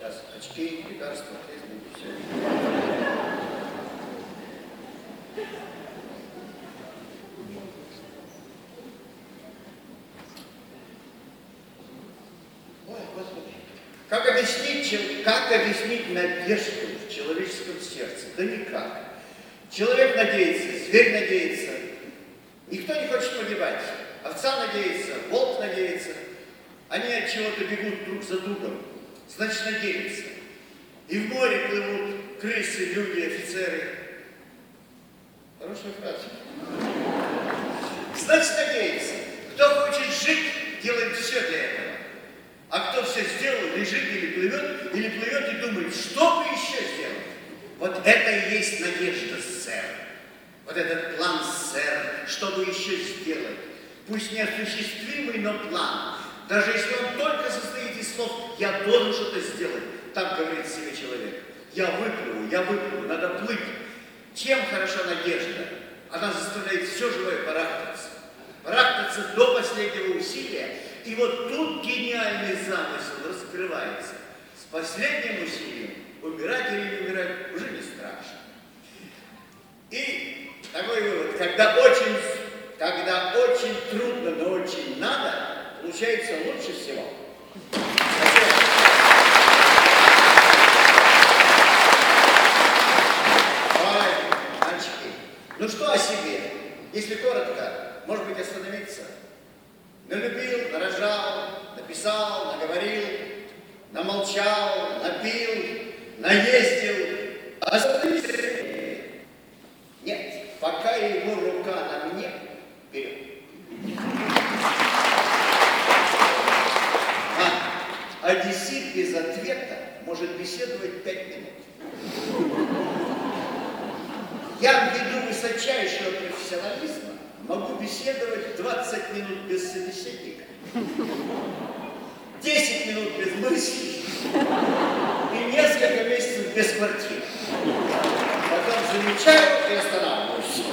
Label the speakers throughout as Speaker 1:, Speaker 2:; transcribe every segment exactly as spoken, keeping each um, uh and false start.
Speaker 1: Сейчас очки, лекарства, Facebook, все. Ой, Господи. Как объяснить, как объяснить надежду в человеческом сердце? Да никак. Человек надеется, зверь надеется. Никто не хочет погибать. Овца надеется, волк надеется. Они от чего-то бегут друг за другом. Значит, надеются. И в море плывут крысы, люди, офицеры. Хорошая фраза. Значит, надеется. Кто хочет жить, делает все для этого. А кто все сделал, лежит или плывет, или плывет и думает, что бы еще сделать. Вот это и есть надежда, сэр. Вот этот план, сэр, что бы еще сделать. Пусть неосуществимый, но план. Даже если он только состоит из слов «я должен что-то сделать», так говорит себе человек. Я выплыву, я выплыву, надо плыть. Чем хороша надежда? Она заставляет все живое барахтаться. Барахтаться до последнего усилия. И вот тут гениальный замысел раскрывается. С последним усилием умирать или не умирать уже не страшно. И такой вывод, когда очень, когда очень трудно, но очень надо, получается лучше всего. Ой, мальчики, ну что о себе? Если коротко, может быть, остановиться. Налюбил, нарожал, написал, наговорил, намолчал, напил, наездил. Остановиться. Нет, пока его рука на мне, вперед. А одессит без ответа может беседовать пять минут. Я ввиду высочайшего профессионализма могу беседовать двадцать минут без собеседника, десять минут без мыслей и несколько месяцев без квартиры. Потом замечаю и останавливаюсь.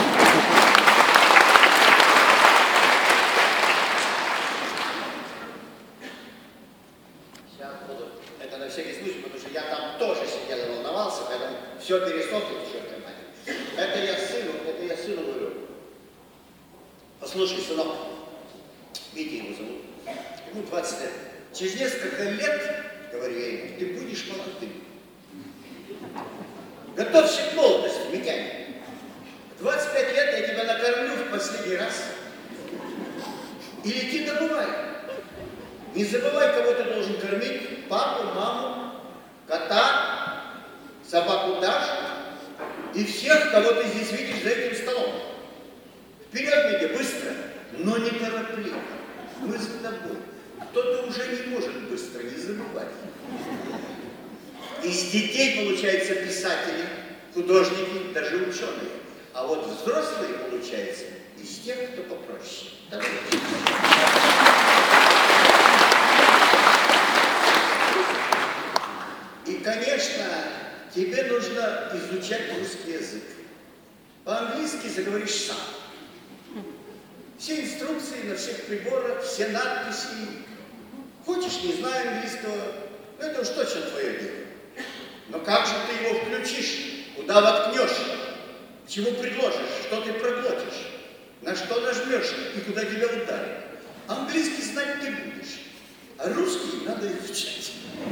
Speaker 1: Сейчас буду. Это на всякий случай, потому что я там тоже сидел и волновался, поэтому все пересохло, черт возьми. Это я сыну, это я сыну говорю. Послушай, сынок, Витя его зовут, ему двадцать лет. Через несколько лет, говорю я ему, ты будешь молодым. Готовься к молодости, Митяня. В двадцать пять лет я тебя накормлю в последний раз. И лети добывай. Не забывай, кого ты должен кормить. Папу, маму, кота, собаку Дашу и всех, кого ты здесь видишь за этим столом. Вперед, Митя, быстро, но не торопливо. Мы за тобой. Кто-то уже не может быстро, не забывай. Из детей, получаются писатели, художники, даже ученые. А вот взрослые, получается, из тех, кто попроще. Давай. И, конечно, тебе нужно изучать русский язык. По-английски заговоришь сам. Все инструкции на всех приборах, все надписи. Хочешь, не знаю английского, это уж точно твое дело. Но как же ты его включишь? Куда воткнешь? К чему предложишь? Что ты проглотишь? На что нажмешь и куда тебя ударит? Английский знать не будешь, а русский надо изучать.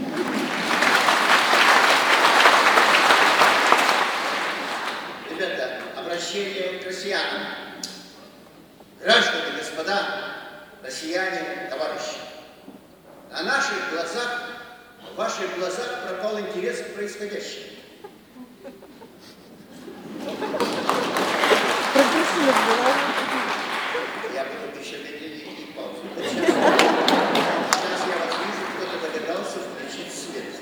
Speaker 1: Ребята, обращение к россиянам. Граждане, господа, россияне, товарищи. На наших глазах, в ваших глазах пропал интерес к происходящему. Я буду еще медленнее и паузу. Сейчас я вас вижу, кто-то догадался включить свет.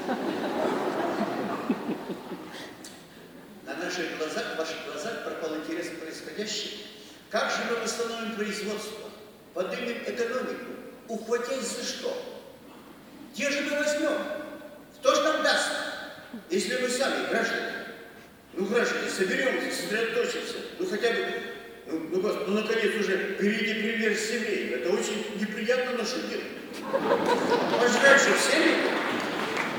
Speaker 1: На наших глазах, в ваших глазах пропал интерес к происходящему. Как же мы восстановим производство, поднимем экономику, ухватясь за что? Где же мы возьмем? Кто же нам даст? Если мы сами, граждане, ну, граждане, соберемся, сосредоточимся, ну, хотя бы, ну, ну, Господи, ну, наконец уже, берите пример с евреев. Это очень неприятно, но что делать? Пожрать же все любят.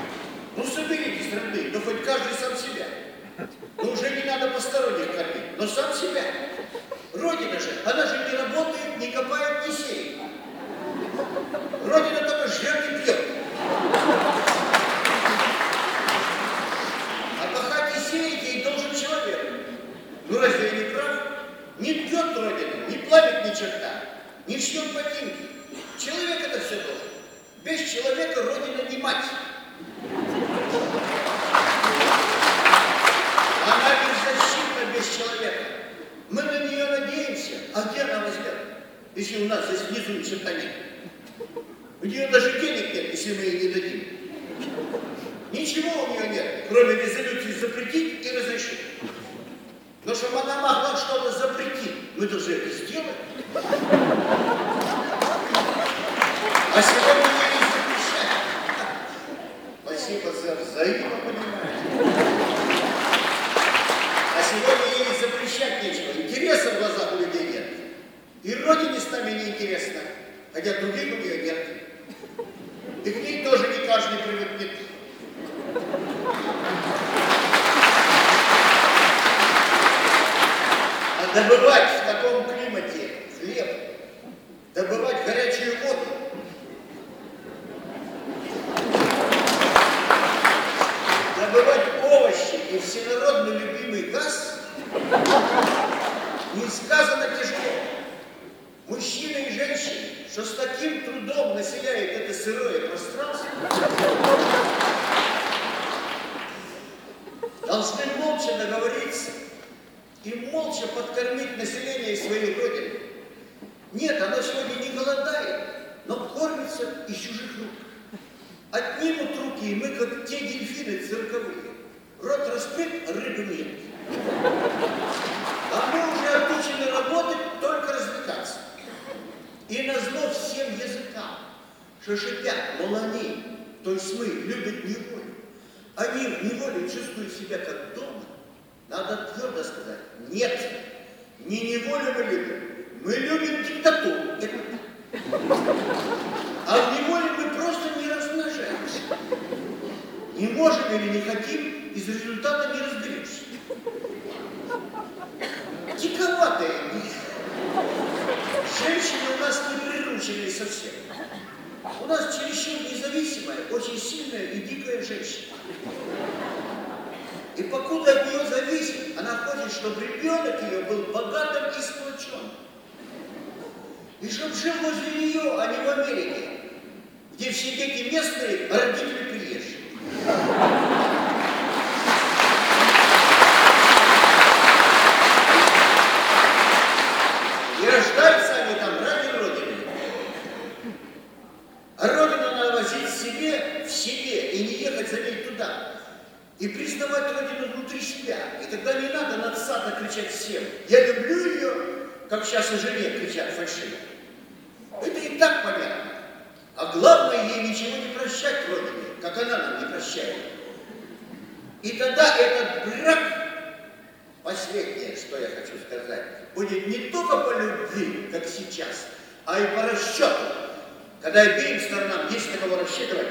Speaker 1: нужны, но хоть каждый сам себя. Но уже не надо посторонних кормить, но сам себя. Родина же, она же не работает, не копает, не сеет. Родина только жрет и пьет. А пахать и сеять ей должен человек. Ну разве я не прав? Не пьет Родина, не плавит ни черта, не шьет ботинки. Человек это все должен. Без человека Родина не мать. Она беззащитна без человека. Мы на нее надеемся, а где она возьмет, если у нас здесь внизу ни черта нет? У нее даже денег нет, если мы ей не дадим. Ничего у нее нет, кроме резолюции запретить и разрешить. Но чтобы она могла что-то запретить, мы должны это сделать. А сегодня я ей запрещаю. Спасибо за взаимопонимание. А сегодня ей запрещать нечего. Интереса в глазах у людей нет. И Родине с нами не интересно, хотя других у нее нет. И к ней тоже не каждый привыкнет. А добывать в таком климате хлеб, добывать горячую воду, добывать овощи и всенародно любимый газ несказанно тяжело. Мужчины и женщины, что с таким трудом населяют это сырое пространство, должны молча договориться и молча подкормить население своей Родины. Нет, оно сегодня не голодает, но кормится из чужих рук. Отнимут руки, и мы, как те дельфины цирковые. Рот раскрыт, а рыбы нет. А мы уже отучены работать, только развлекаться. И назло всем языкам, что шипят, мол, они, то есть мы, любят неволю. Они в неволе чувствуют себя как дома. Надо твердо сказать, нет, не неволю мы любим, мы любим диктатуру. А в неволе мы просто не размножаемся. Не можем или не хотим, из результата не разберешься. Диковатые мы. Женщины у нас не приручены совсем. У нас чересчур независимая, очень сильная и дикая женщина. И покуда от нее зависит, она хочет, чтобы ребенок ее был богатым и сплоченным. И чтобы жил возле нее, а не в Америке, где все дети местные, а родители приезжие. И рождаются они там ради Родины. А Родину надо возить себе, в себе, и не ехать за ней туда. И признавать Родину внутри себя. И тогда не надо надсадно кричать всем. Я люблю ее, как сейчас о жене кричат фальшиво. Это и так понятно. А главное, ей ничего не прощать Родине, как она нам не прощает. И тогда этот брак, последнее, что я хочу сказать, будет не только по любви, как сейчас, а и по расчету. Когда обеим сторонам есть на кого рассчитывать.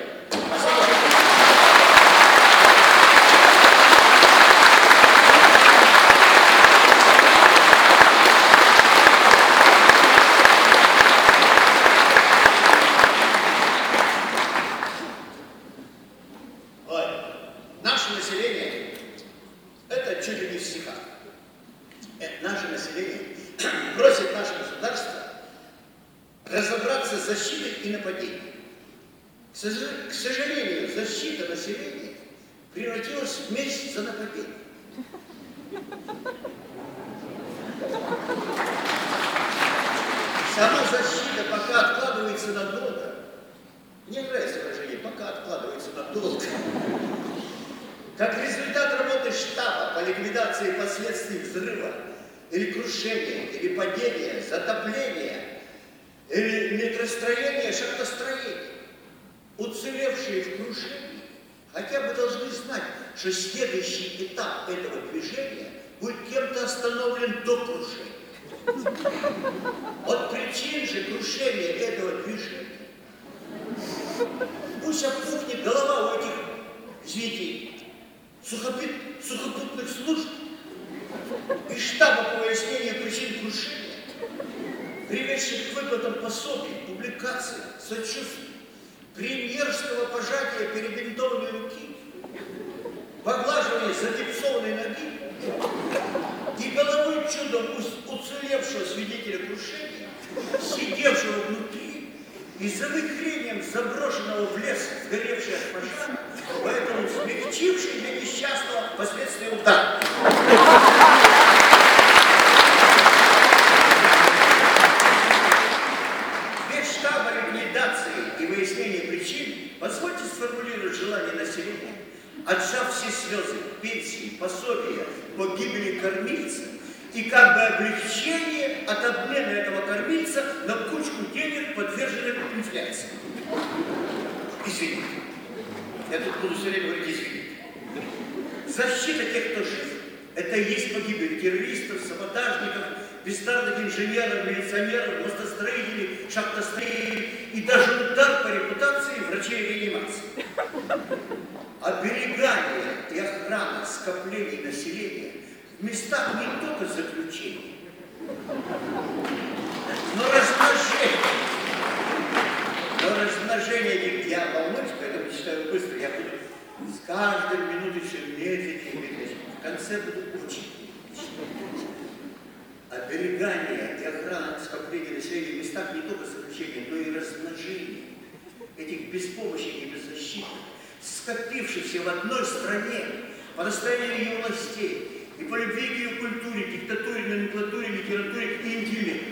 Speaker 1: К сожалению, защита населения превратилась в месть за нападение. Сама защита пока откладывается надолго. Мне нравится выражение, пока откладывается надолго. Как результат работы штаба по ликвидации последствий взрыва, или крушения, или падения, затопления, или метростроения, шахтостроения. Уцелевшие в крушении хотя бы должны знать, что следующий этап этого движения будет кем-то остановлен до крушения. От причин же крушения этого движения пусть опухнет голова у этих, извините, сухопут- сухопутных служб и штаба по выяснению причин крушения, приведших к выплатам пособий, публикаций, сочувствий, премьерского пожатия перебинтованной руки, поглаживания загипсованной ноги и головой чудом уцелевшего свидетеля крушения, сидевшего внутри и за вихрением заброшенного в лес, сгоревший от пожара, поэтому смягчивший для несчастного последствия удара. Без штаба ликвидации и выяснения причин позвольте сформулировать желание населения, отжав все слезы, пенсии, пособия по гибели кормильца и как бы облегчение от обмена этого кормильца на кучку денег, подверженных инфляции. Извините. Я тут буду все время говорить извините. Защита тех, кто жив, это и есть погибель террористов, саботажников, бездарных инженеров, милиционеров, мостостроителей, шахтостроителей и даже удар по репутации врачей реанимации. Оберегание и охрана скоплений населения в местах не только заключения, но размножение. Но размножение, я волнуюсь, поэтому читаю быстро, я буду с каждой минутой все медленнее и медленнее. В конце буду очень медленнее. Оберегание и охрана скопления населения в местах не только заключения, но и размножение этих беспомощных и беззащитных, скопившихся в одной стране по настоянию ее властей и по любви к ее культуре, диктатуре, номенклатуре, литературе и интеллекту.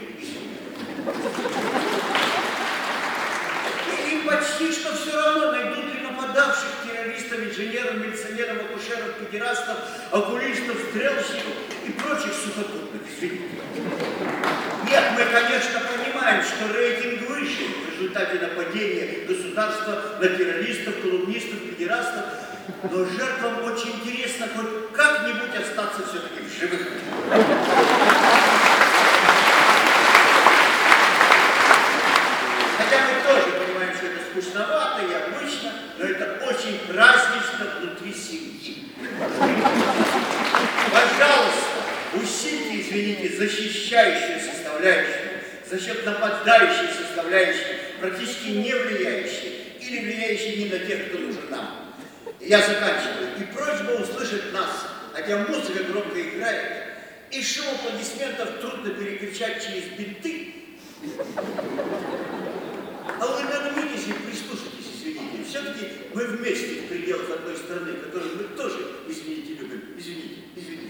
Speaker 1: И им почти что все равно, найдут ли нападавших террористов, инженеров, милиционеров, акушеров, педерастов, окулистов, стрелщиков и прочих сухопутных. Извините. Нет, мы, конечно, понимаем, что рейтинг выше в результате нападения государства на террористов, колумнистов, педерастов, но жертвам очень интересно хоть как-нибудь остаться все-таки в живых. Хотя мы тоже понимаем, что это скучновато и обычно, но это очень празднично внутри семьи. Пожалуйста, усильте, извините, защищающую составляющую за счет нападающей составляющей, практически не влияющей или влияющей не на тех, кто нужен нам. Я заканчиваю. И просьба услышать нас, хотя музыка громко играет, и шум аплодисментов трудно перекричать через бинты. А вы нагнитесь и прислушайтесь, извините. Все-таки мы вместе в пределах одной страны, которую мы тоже, извините, любим. Извините, извините.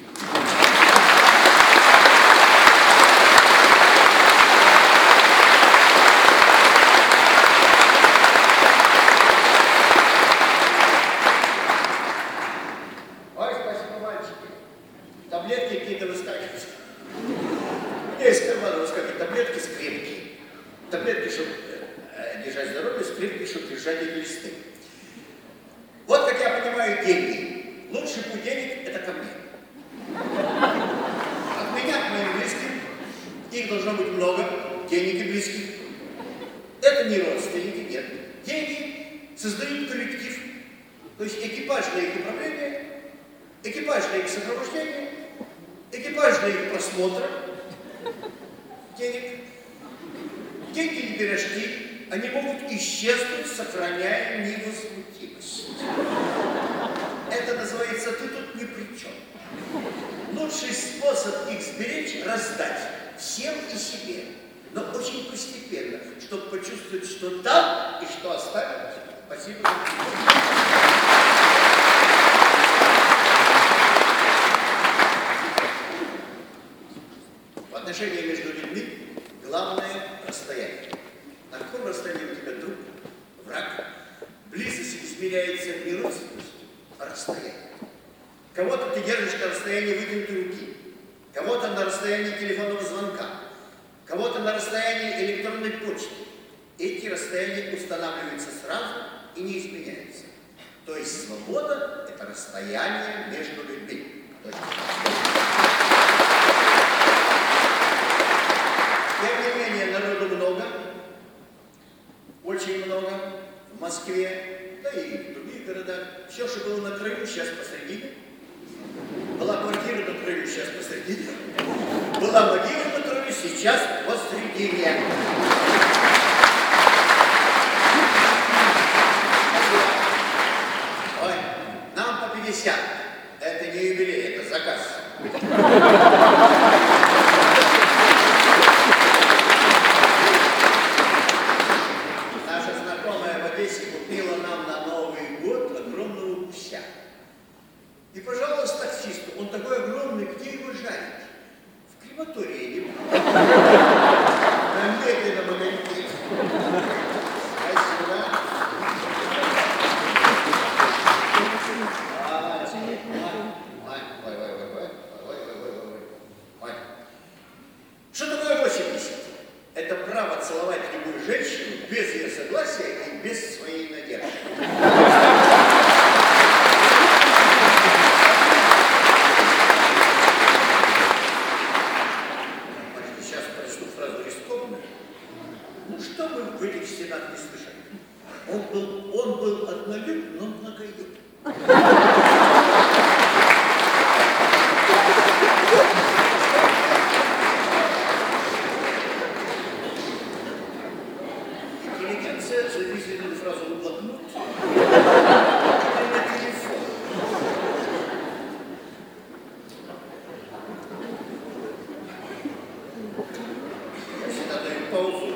Speaker 1: Ой, спасибо, мальчики. Таблетки какие-то выскакивают. У меня из кармана выскакивают таблетки скрепки. Таблетки, чтобы э, держать здоровье, скрепки, чтобы держать эти листы. Вот, как я понимаю, деньги. Лучший путь денег – это ко мне. От меня к моим близким. Их должно быть много, денег и близких. Это не родственники, нет. Деньги создают коллектив. То есть экипаж для их управления, экипаж для их сопровождения, экипаж для их просмотра денег. Деньги не пирожки, они могут исчезнуть, сохраняя невозмутимость. Это называется «ты тут ни при чем». Лучший способ их сберечь – раздать всем и себе, но очень постепенно, чтобы почувствовать, что дал и что оставил. Спасибо. В отношении между людьми главное – расстояние. На каком расстоянии у тебя друг, враг? Близость измеряется не родственностью, а расстоянием. Кого-то ты держишь на расстоянии вытянутой руки, кого-то на расстоянии телефонного звонка, кого-то на расстоянии электронной почты. Эти расстояния устанавливаются сразу и не изменяются. То есть свобода – это расстояние между людьми. Тем не менее, народу много, очень много, в Москве, да и в других других городах все, что было на краю, сейчас посредине. Была квартира на краю, сейчас посредине. Была могила на краю, сейчас посредине. Ой, нам по пятьдесят. Это не юбилей, это заказ. Наша знакомая в Одессе купила нам на Новый год огромного гуся. И, пожалуйста, таксисту, он такой огромный, где его жарить? В крематории не будет. На медленном огоньке. Спасибо. Что такое восемьдесят? Это право целовать любую женщину без ее согласия и без своей надежды. Сейчас прочту фразу рискованную. Ну что мы в этих стенах не слышали? Он был, он был однолюб, но многолюб. Интеллигенция записывает эту фразу в блокнот или на телефон. Я всегда даю паузу.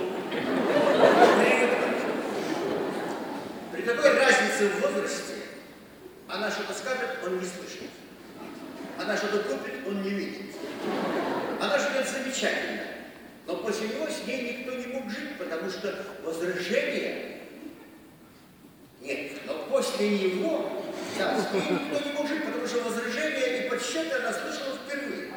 Speaker 1: При такой разнице в возрасте она что-то скажет, он не слышит. Она что-то купит, он не видит. Она живет замечательно. Но после него с ней никто не мог жить, потому что возражения нет. Но после него, да, с ней никто не мог жить, потому что возражения и подсчеты она слышала впервые.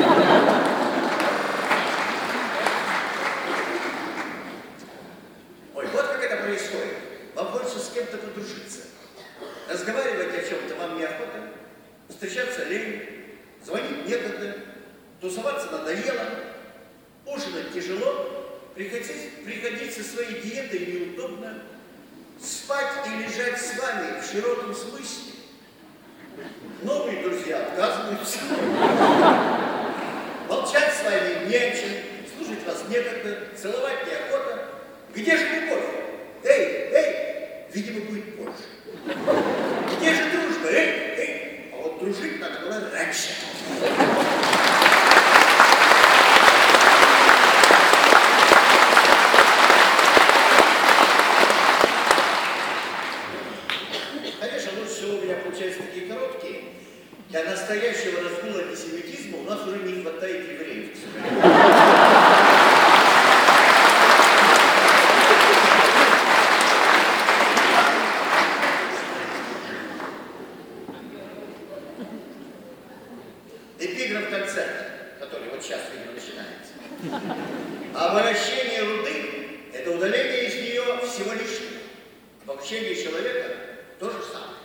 Speaker 1: Ой, вот как это происходит. Вам хочется с кем-то подружиться. Разговаривать о чем-то вам неохота, встречаться лень, звонить некогда, тусоваться надоело, ужинать тяжело, приходить, приходить со своей диетой неудобно, спать и лежать с вами в широком смысле. Новые друзья отказываются, молчать с вами не о чем, слушать вас некогда, целовать неохота. Где же любовь? Эй, эй, видимо, будет позже. Где же дружба? Эй, эй, а вот дружить надо было раньше. Конечно, лучше всего у меня получаются такие короткие. Для настоящего разгула антисемитизма у нас уже не хватает евреев, к сожалению. Эпиграф концерта, который вот сейчас, видимо, начинается. Обращение руды – это удаление из нее всего лишнего. Обобщение человека – то же самое.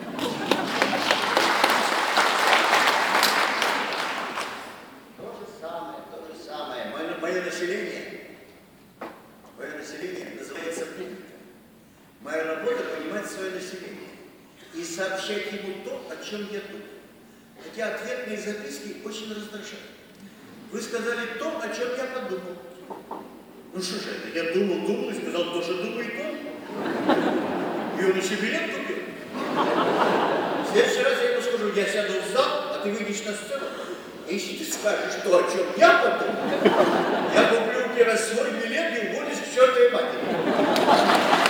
Speaker 1: То же самое, то же самое. Мое, мое население, мое население называется публика. Моя работа – понимать свое население и сообщать ему то, о чем я думаю. Хотя ответные записки очень раздражают. Вы сказали то, о чем я подумал. Ну что же это? Я думал, думал и сказал, тоже думает он. И он еще билет купил. В следующий раз я ему скажу, я сяду в зал, а ты выйдешь на сцену. И если ты скажешь то, о чем я подумал, я куплю у тебя свой билет и уволюсь к чертовой матери.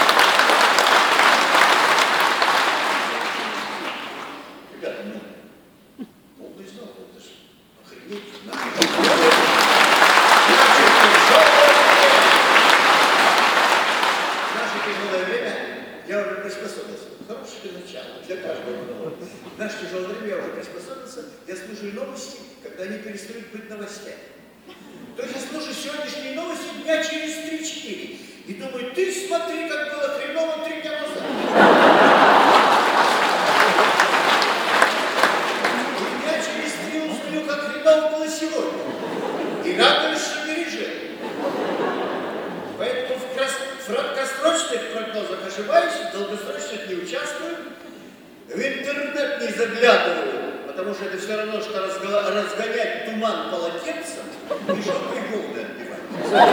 Speaker 1: В наше тяжелое время я уже приспособился, я слушаю новости, когда они перестают быть новостями. То есть я слушаю сегодняшние новости дня через три-четыре и думаю, ты смотри, как было хреново три дня назад. И дня через три узнаю, как хреново было сегодня. И радуюсь, что пережил. Поэтому в краткосрочных прогнозах ошибаюсь, в долгосрочных них не участвую, в интернет не заглядываю, потому что это все равно, что разго... разгонять туман полотенцем и жопой голода отбивать.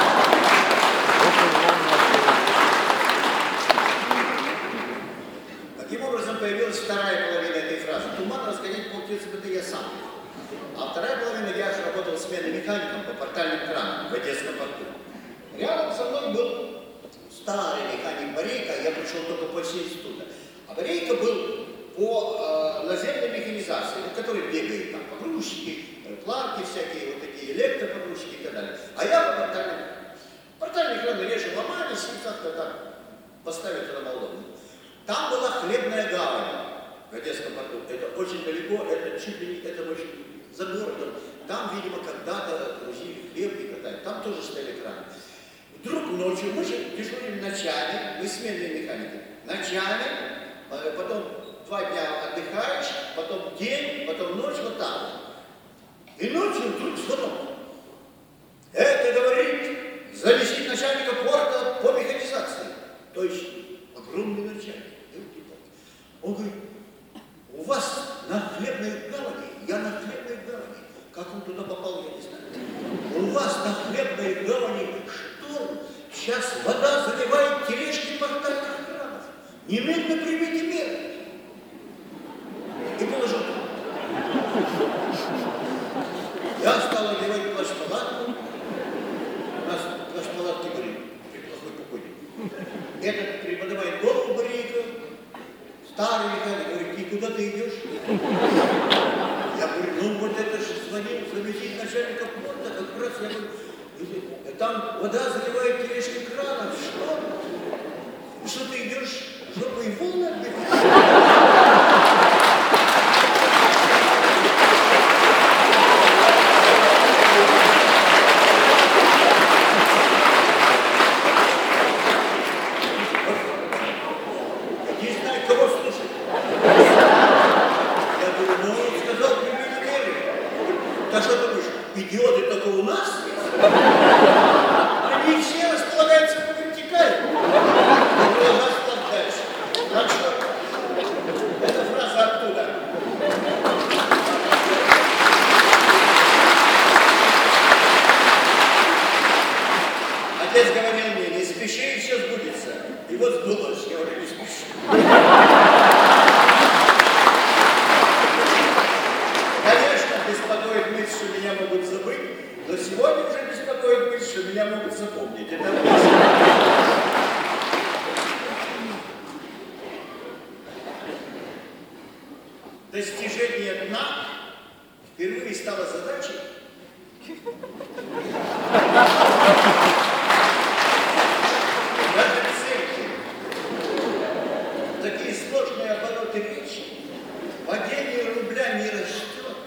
Speaker 1: Таким образом появилась вторая половина этой фразы. Туман разгонять полотенцем — это я сам. А вторая половина, я же работал сменным механиком по портальным кранам в Одесском порту. Рядом со мной был старый механик Борейко, я пришел только после института. А Борейко был по э, наземной механизации, ну, который бегает там погрузчики, планки всякие, вот такие электропогрузчики и так далее. А я по портальным. Портальные краны реже ломались и как-то так поставить это на удобно. Там была хлебная гавань в Одесском порту. Это очень далеко, это чуть ли не, это очень за городом. Там, видимо, когда-то грузили хлеб и катали. Там тоже стояли краны. Вдруг ночью мы же дежурили ночами, мы сменные механики. Ночами, потом два дня отдыхаешь, потом день, потом ночь, вот так. И ночью вдруг звонок. Это, говорит, заместитель начальника порта по механизации. То есть огромный начальник. Он говорит, у вас на хлебной гавани, я на хлебной гавани. Как он туда попал, я не знаю. У вас на хлебной гавани шторм. Сейчас вода заливает тележки портальных кранов. Немедленно примите меры. И положил. Я стал одевать плащ-палатку. У нас плащ-палатки были при плохой погоде. Этот приподнимает голову Борейко. Старый механик говорит, и куда ты идешь? Я говорю, ну вот это же звонил заместитель начальника порта, как раз я говорю, там вода заливает тележки кранов, что? Что ты идешь, жопой волны отбиваешь? Идиоты только у нас есть. Они все располагаются по вертикали. Продолжать дальше. Так что, эта фраза оттуда. Отец говорил мне, не спеши, и все сбудется. И вот сбылось, я уже не спешу. Беспокоит мысль, что меня могут забыть, но сегодня уже беспокоит мысль, что меня могут запомнить. Это достижение дна впервые стало задачей. Даже цельки, такие сложные обороты речи, падение рубля не растет.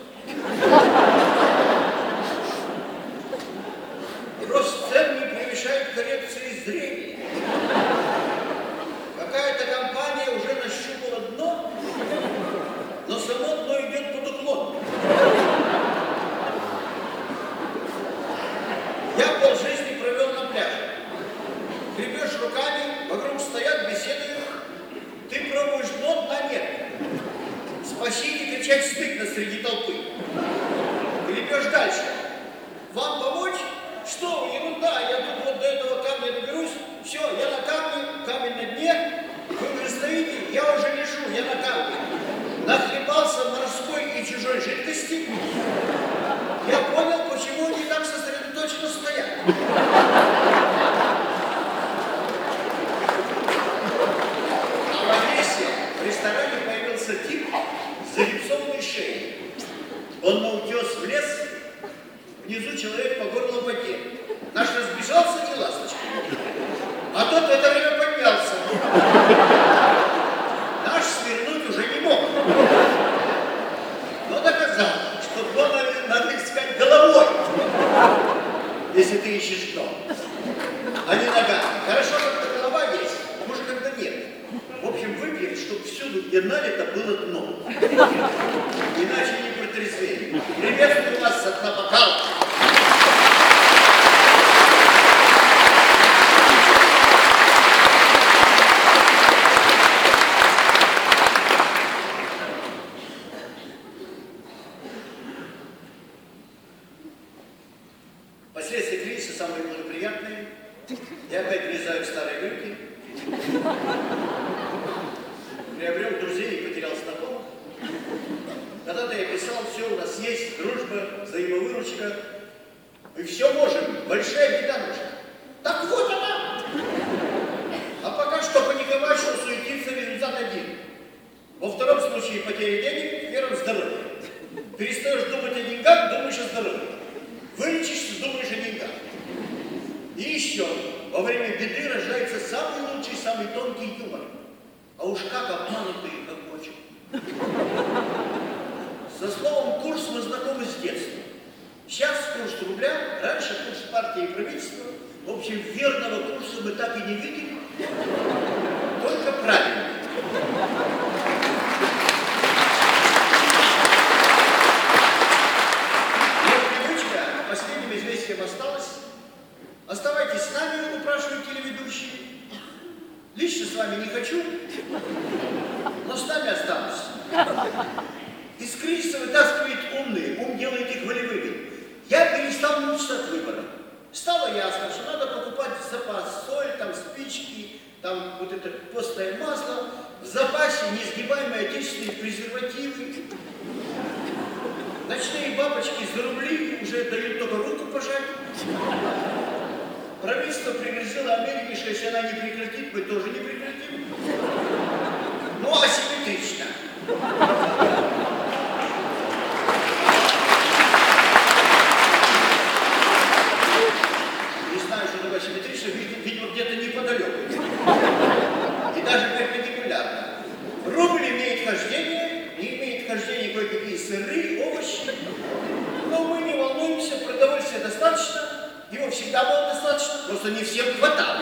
Speaker 1: Рост цен не превышает коррекции зрения. Какая-то компания уже нащупала дно, но само дно идет под уклон. Я полжизни провел на пляже. Гребешь руками, вокруг стоят, беседуют. Ты пробуешь дно, дна нет. Спасите, кричать стыдно среди толпы. Гребешь дальше. Вам помочь? Что, ерунда, я тут вот до этого камня доберусь. Все, я на камне, камень на дне. Вы уже стоите, я уже лежу, я на камне. Нахлебался морской и чужой жидкости. Я понял, почему они так сосредоточенно стоят. А в Одессе в ресторане появился тип с загипсованной шеей. Он на утес влез, внизу человек по горло в воде. Наш разбежался и ласточкой. А тот в это время поднялся. Наш свернуть уже не мог. Но доказал, что дно надо искать головой, если ты ищешь дно, а не ногами. Хорошо, когда голова есть, а может, когда нет. В общем, выпьем, чтобы всюду, где налито, было дно. Иначе не протрезвеем. Приветствую вас от бокала. приобрел друзей и потерял знакомых. Когда-то я писал, все у нас есть, дружба, взаимовыручка. И все можем, большая беда нужна. Так вот она. А пока что паниковать, что суетиться, результат один. Во втором случае потеря денег, в первом здоровье. Перестаешь думать о деньгах, думаешь о здоровье. Вылечишься, думаешь о деньгах. И еще, во время беды рождается самый лучший, самый тонкий юмор. А уж как обманутый хохочет. Со словом «курс» мы знакомы с детства. Сейчас курс рубля, раньше курс партии и правительства. В общем, верного курса мы так и не видели, только правильно. Но привычка к последним известиям осталась. Оставайтесь с нами, упрашивают телеведущие. Лично с вами не хочу, но с нами останусь. Из кризиса вытаскивает умные, ум делает их волевыми. Я перестал мучиться от выбора. Стало ясно, что надо покупать в запас соль, там спички, там вот это постное масло, в запасе неизгибаемые отечественные презервативы. Ночные бабочки за рубли уже дают только руку пожать. Правительство пригрозило Америке, что если она не прекратит, мы тоже не прекратим. Ну, асимметрично. Не знаю, что такое асимметрично, видимо, где-то неподалеку. И даже перпендикулярно. Рубль имеет хождение, не имеет хождения кое-какие сыры, овощи. Но мы не волнуемся, продовольствия достаточно. Его всегда было достаточно, просто не всем хватало.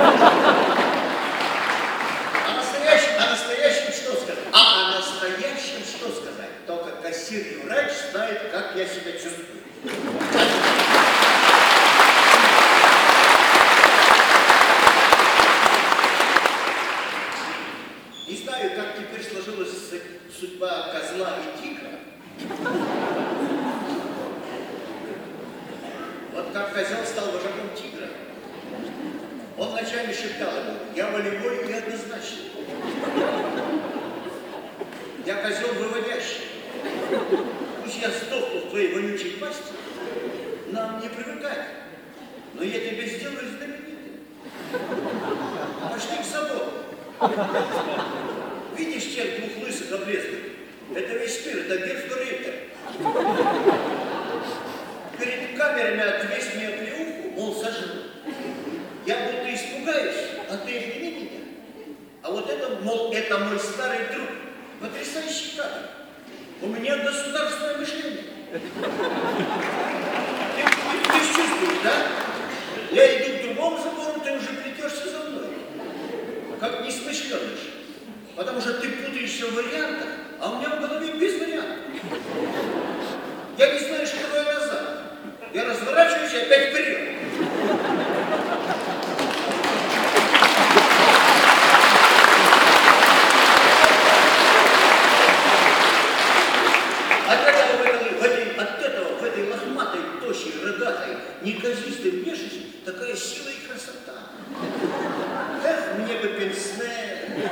Speaker 1: А настоящим, а настоящим что сказать? А о настоящем что сказать? Только кассир и врач знает, как я себя чувствую. Не знаю, как теперь сложилась судьба козла и тигра. Вот как козел стал вожаком тигра. Он ночами шептал ему: я волевой и однозначный. Я козел выводящий. Пусть я сдохну в твоей вонючей пасти, нам не привыкать. Но я тебя сделаю знаменитым. Пошли к собору. Видишь тех двух лысых облезлых? Это весь мир, это Герцог Риттер. Перед камерами отвесь мне плеуху, мол, сожру. Я будто испугаюсь, а ты извини меня. А вот это, мол, это мой старый друг. Потрясающий кадр. У меня государственное мышление. Ты, ты, ты чувствуешь, да? Я иду к другому забору, ты уже плетешься за мной. Как несмышленыш. Потому что ты путаешься в вариантах, а у меня в голове без вариантов. Я не знаю, что такое назад. Я разворачиваюсь и опять вперед. От этого, в этой, в этой, от этого, в этой лохматой, тощей, рогатой, неказистой внешности такая сила и красота. Эх, мне бы пенсне.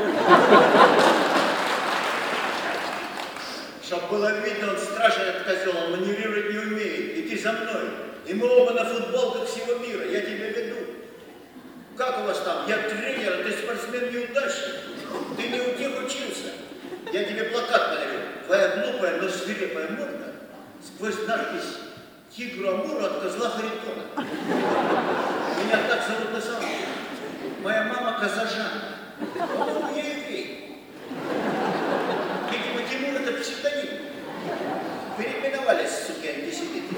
Speaker 1: Чтоб было видно, он страшный этот козел, он маневрировать не умеет. И ты за мной. И мы оба на футболках всего мира. Я тебя веду. Как у вас там? Я тренер, а ты спортсмен-неудачник. Ты не у тех учился. Я тебе плакат подарю. Твоя глупая, но свирепая морда сквозь надпись «Тигру Амуру от козла Харитона». Меня так зовут на самом деле. Моя мама Казажан. По-моему, я еврей. Видимо, Тимур — это псевдоним. Переименовались, суки, антисемиты.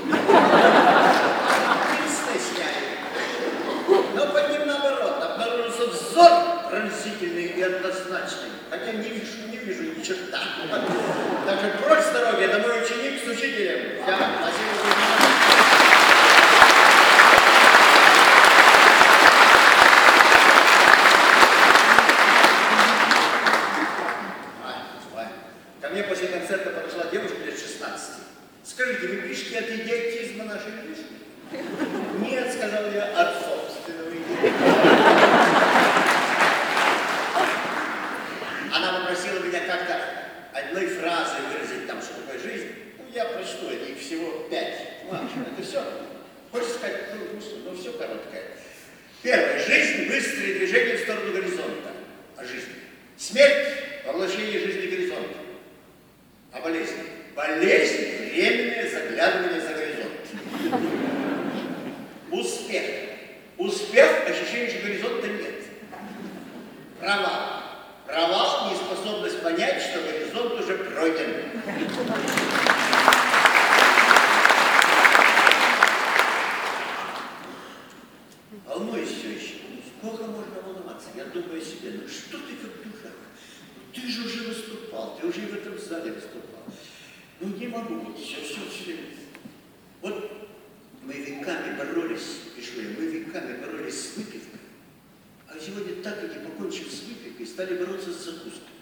Speaker 1: Пенсне сняли. Но под ним наоборот обнаружился взор пронзительный и однозначный. Хотя не вижу, не вижу ни черта. Так что прочь с дороги, это мой ученик с учителем. Я, спасибо. После концерта подошла девушка лет шестнадцати. Скажите, вы пишете от идиотизма нашей жизни? Нет, сказал я, от собственного идиотизма. Она попросила меня как-то одной фразой выразить там, что такое жизнь. Ну, я прочту, их всего пять. Маша, это все. Хочешь сказать, ну, ну все короткое. Первое. Жизнь – быстрое движение в сторону горизонта. А жизнь. Смерть – поглощение жизни горизонта. А болезнь? Болезнь – временное заглядывание за горизонт. Успех. Успех – ощущение, что горизонта нет. Провал. Провал – неспособность понять, что горизонт уже пройден. Волнуюсь все еще. Сколько можно волноваться? Я думаю о себе, ну что ты как дурак? Ты же уже выступал, ты уже в этом зале выступал. Ну не могу, вот все, все, все. Вот мы веками боролись, пишу я, мы веками боролись с выпивкой, а сегодня так и не покончив с выпивкой, стали бороться с закуской.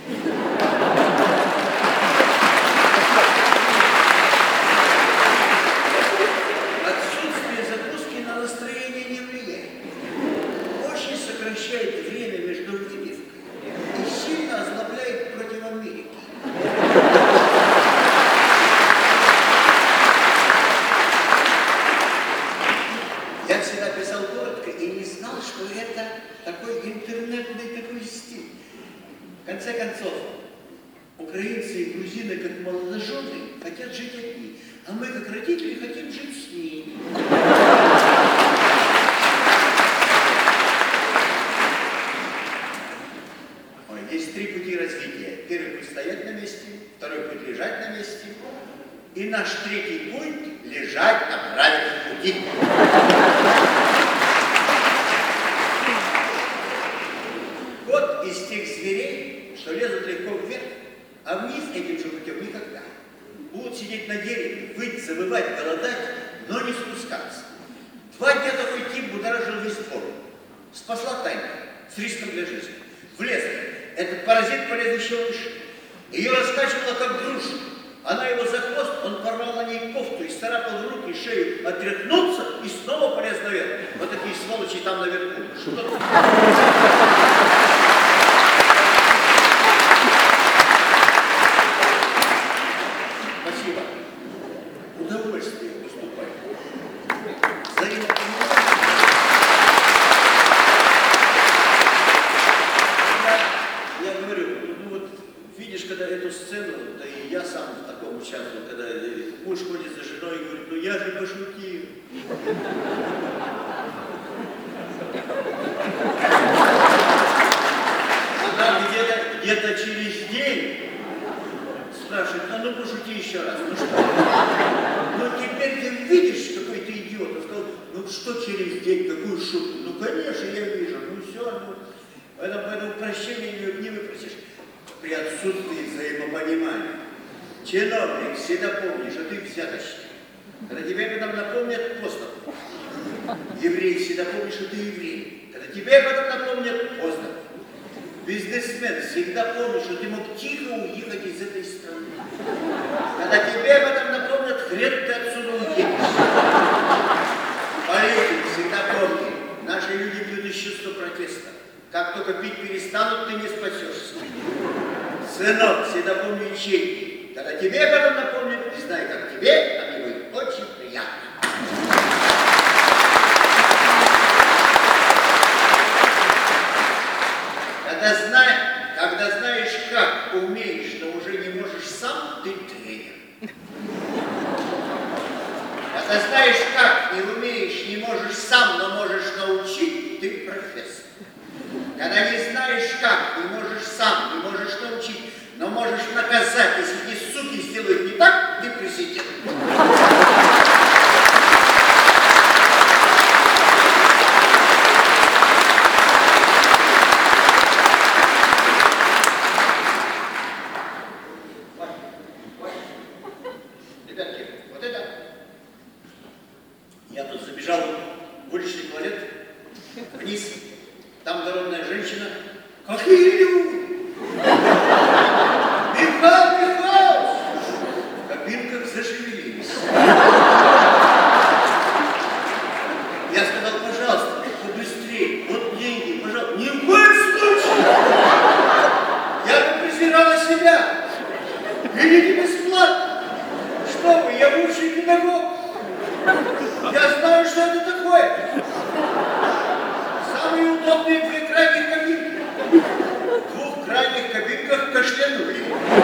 Speaker 1: Отсутствие закуски на настроение не влияет. Очень сокращает время между выпивкой и сильно озлобляет против Америки. Я всегда писал коротко и не знал, что это такой интернетный такой стиль. В конце концов, украинцы и грузины, как молодожены, хотят жить одни, а мы, как родители, хотим жить с ними. Ой, есть три пути развития. Первый путь стоять на месте, второй путь лежать на месте, и наш третий путь лежать на правильном пути. Вот из тех зверей, что лезут легко вверх, а вниз этим же путем никогда. Будут сидеть на дереве, выть, завывать, голодать, но не спускаться. Два дня такой тип будоражил весь двор. Спасла тайна с риском для жизни. Влезла. Этот паразит полез еще выше. Ее раскачивала как грушу. Она его за хвост, он порвал на ней кофту и старапал в руки, шею отряхнуться и снова полез наверх. Вот такие сволочи там наверху. Что? Спасибо. Удовольствие выступать. Взаимопонимание. Я, я говорю, ну вот видишь, когда эту сцену, да и я сам в таком участвую, когда муж ходит за женой и говорит, ну я же пошутил. Она где-то где-то через день спрашивает, а ну пошути еще раз. Ну что? Ну теперь ты видишь, какой ты идиот. Он сказал, ну что через день, какую шутку? Ну конечно, я вижу. Ну все, ну. Поэтому, поэтому прощения не, не выпросишь. При отсутствии взаимопонимания. Чиновник, всегда помни, что ты взяточник. Когда тебе потом напомнят, поздно. Еврей, всегда помни, что ты еврей. Когда тебе потом напомнят, поздно. Бизнесмен, всегда помни, что ты мог тихо уехать из этой страны. Когда тебе потом напомнят, хрен ты отсюда уедешь. Политик, всегда помни, наши люди бьют из чувства протеста. Как только пить перестанут, ты не спасешься. Сынок, всегда помни ячейки. Когда тебе потом напомнят, не знаю, как тебе, а мне будет очень приятно. Когда, знаешь, когда знаешь, как умеешь, но уже не можешь сам, ты тренер. Когда знаешь, как не умеешь, не можешь сам, но можешь научить, ты профессор. Когда не знаешь, как, не можешь сам, не можешь научить, но можешь наказать, если эти суки сделают не так, ты президент. Ребятки, вот это. Я тут забежал в уличный туалет, вниз. Там дородная женщина. Какие люди! учителя. Видите, бесплатно. Что вы, я бывший педагог. Я знаю, что это такое. Самые удобные две крайних кабинки. В двух крайних кабинках кашлянули.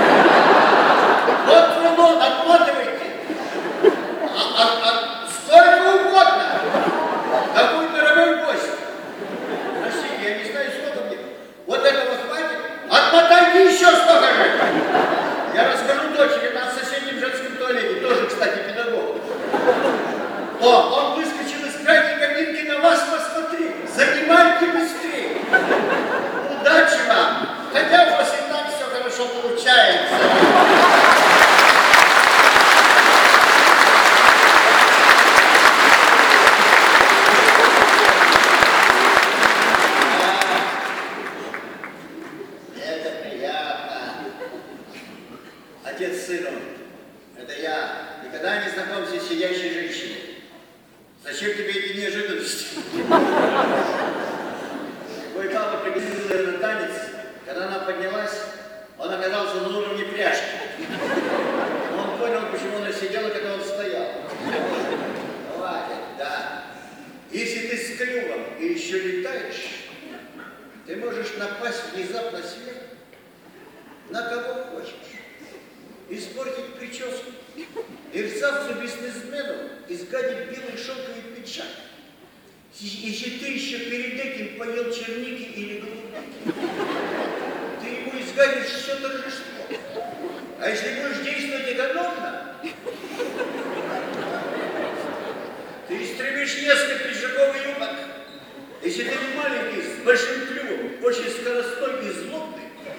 Speaker 1: Вот рулон, отмотывайте. А, а, а сколько угодно. Какой дорогой гость. Простите, я не знаю, сколько мне. Вот этого хватит. Отмотайте еще столько же. Я расскажу дочери, она в соседнем женском туалете. Тоже, кстати, педагог. О, он выскочил из крайней кабинки, на вас посмотри. Занимайте быстрее. Удачи вам. Хотя у вас и так все хорошо получается. Это приятно. Отец сыну, это я. Никогда не знакомься с сидящей женщиной. Зачем тебе эти неожиданности? Мой папа пригласил ее на танец. Когда она поднялась, он оказался на уровне пряжки. Он понял, почему она сидела, когда он стоял. Хватит, да. Если ты с клювом и еще летаешь, ты можешь напасть внезапно сверху на кого хочешь. Испортить прическу. Мерзавцу-бизнесмену изгадить белый шелковый пиджак. Если ты еще перед этим поел черники или голубики, ты ему изгадишь все торжество. А если будешь действовать экономно, ты истребишь несколько пиджаков и юбок. Если ты маленький, с большим клювом, очень скоростной и злобный,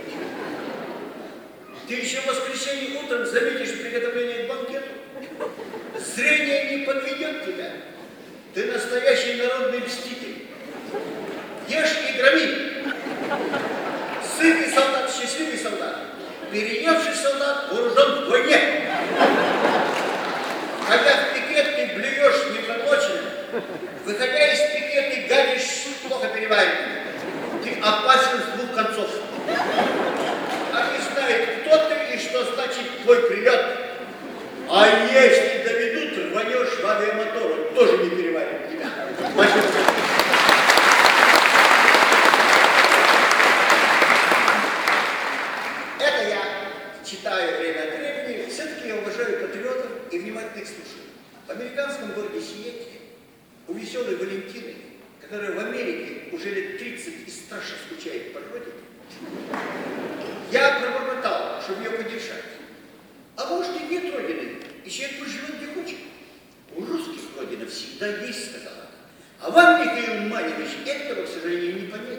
Speaker 1: ты еще в воскресенье утром заметишь приготовление к банкету. Зрение не подведет тебя. Ты настоящий народный мститель. Ешь и громи. Сытый солдат, счастливый солдат. Переевший солдат вооружен вдвойне. Когда в пикет ты блюешь непроглоченным, выходя из пикет ты гадишь плохо переваренным. Ты опасен с двух концов. А не знает, кто ты и что значит твой прилет. А если доведут, рванешь в авиамотор, он тоже не переварит тебя. Это я читаю время от времени. Все-таки я уважаю патриотов и внимательно их слушаю. В американском городе Сиэтле у веселой Валентины, которая в Америке уже лет тридцать и страшно скучает по родине, я пробормотал, чтобы ее поддержать. А может и нет родины, и человек поживет где хочет. У русских родина всегда есть, сказала она. А вам, Михаил Маневич, этого, к сожалению, не понять.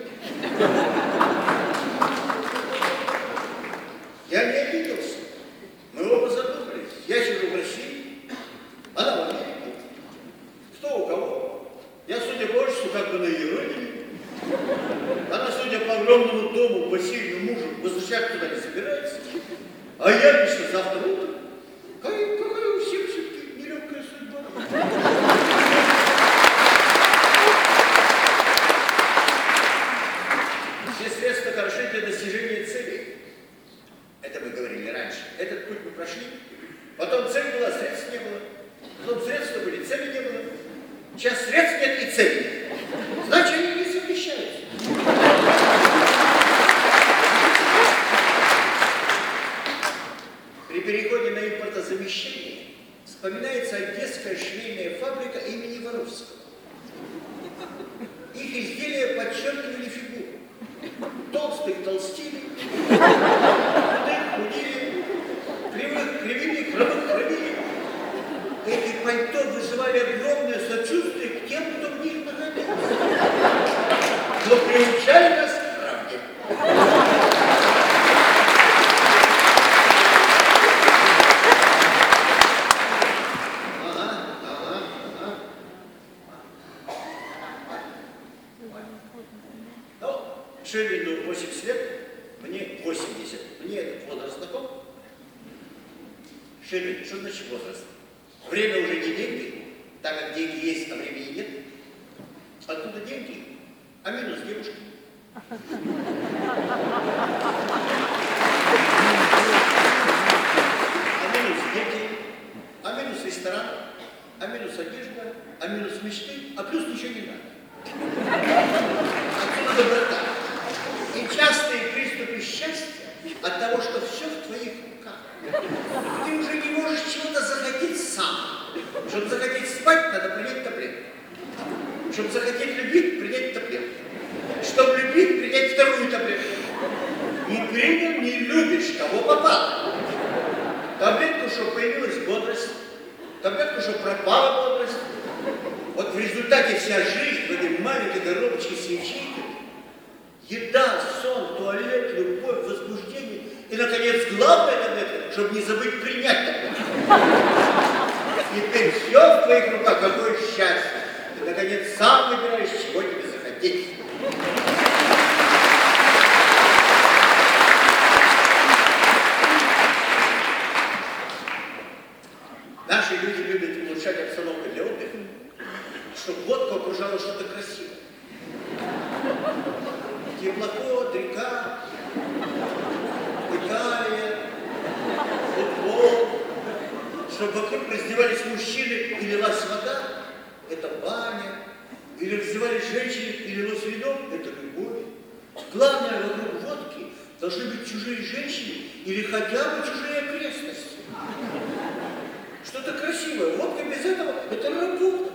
Speaker 1: Я не обиделся. Мы оба задумались. Я сижу в России, она в Америке. Кто у кого? Я, судя по отчеству, как бы на ее родине. Она, судя по огромному дому, бассейну мужу, возвращаться туда не собирается. А я лично завтра утром. Какая, какая у всех все-таки нелегкая судьба. Все средства хороши для достижения цели. Это мы говорили раньше. Этот путь мы прошли. Потом цель была, средств не было. Потом средства были, цели не было. Сейчас средств нет и цели нет. Значит, они не совмещаются. При переходе на импортозамещение вспоминается одесская швейная фабрика имени Воровского. Их изделия подчеркивали фигуру. Толстых толстили, худых худили, кривых кривили, хромых хромили. Эти пальто вызывали огромное сочувствие к тем, кто в них находился. Но приучали нас к правде. Ага, ага, ага. Ну, Шевину восемьдесят лет, мне восемьдесят. Мне этот возраст знаком? Шевин, что значит возраст? Время уже не деньги, так как деньги есть, а времени нет. Откуда деньги? А минус девушка. все в твоих руках. Ты уже не можешь чего-то захотеть сам. Чтобы захотеть спать, надо принять таблетку. Чтобы захотеть любить, принять таблетку. Чтобы любить, принять вторую таблетку. Не принял, не любишь, кого попало. Таблетку, чтобы появилась бодрость. Таблетку, чтобы пропала бодрость. Вот в результате вся жизнь в этой маленькой коробочке с ячейками. Еда, сон, туалет, любовь, возбуждение. И, наконец, главная таблетка, чтобы не забыть принять таблетку. Теперь все в твоих руках, какое счастье. Ты, наконец, сам выбираешь, чего тебе захотеть. Наши люди любят улучшать обстановку для отдыха, чтобы водку окружало что-то красивое. Теплоход, река, Италия, футбол. Чтобы вокруг раздевались мужчины и лилась вода, это баня. Или раздевались женщины и лилось вино, это любовь. Главное, вокруг водки должны быть чужие женщины или хотя бы чужие окрестности. Что-то красивое. Водка без этого – это работа.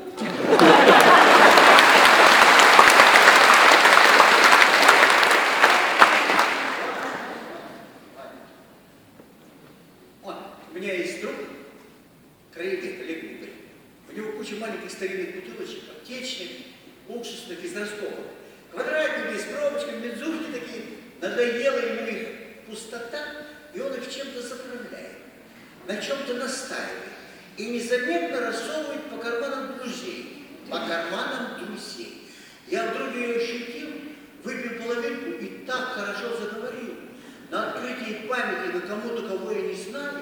Speaker 1: У меня есть друг, краевед, Олег Игорь. У него куча маленьких старинных бутылочек, аптечных, уксусных, из Ростова. Квадратники, с пробочками, мензурки такие. Надоела ему их пустота, и он их чем-то заправляет, на чем-то настаивает. И незаметно рассовывает по карманам друзей. По карманам друзей. Я вдруг ее ощутил, выпил половинку и так хорошо заговорил. На открытии памятника кому-то, кого я не знаю.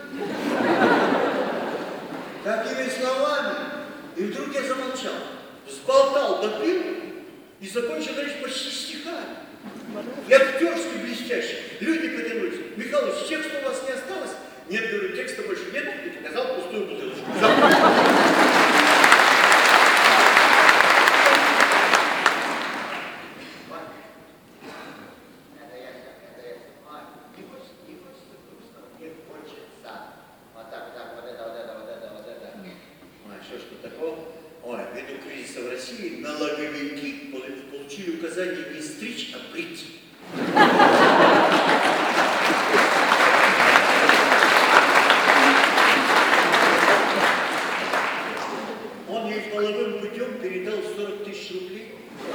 Speaker 1: Такими словами. И вдруг я замолчал. Взболтал, допил и закончил речь почти стихами. И актерски блестяще. Люди потянулись. Михалыч, текста у вас не осталось? Нет, говорю, текста больше нет. И показал пустую бутылочку. Налоговики получили указание не стричь, а брить. Он ей половым путем передал сорок тысяч рублей.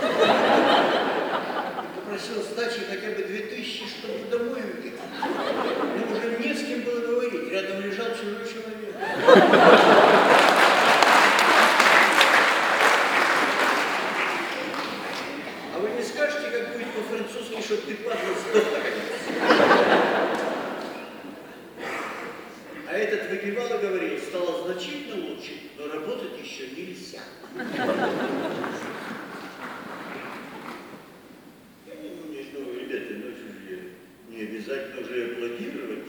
Speaker 1: И попросил сдачи хотя бы две тысячи, чтобы домой уехать. Но уже не с кем было говорить. Рядом лежал чужой человек. Чтобы ты, падла, сдох наконец. А этот выпивал и говорит, стало значительно лучше, но работать еще нельзя. Ну, не знаю, ребята, ну, не обязательно уже аплодировать.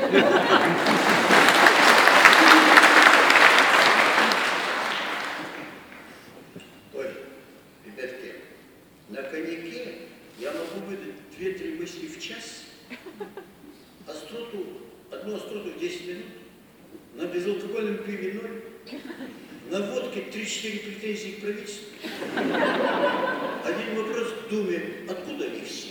Speaker 1: Ой, ребятки, на коньяке я могу выдать две-три мысли в час, остроту, одну остроту в десять минут, на безалкогольном пиве ноль, на водке три-четыре претензии к правительству. Один вопрос к Думе, откуда они все?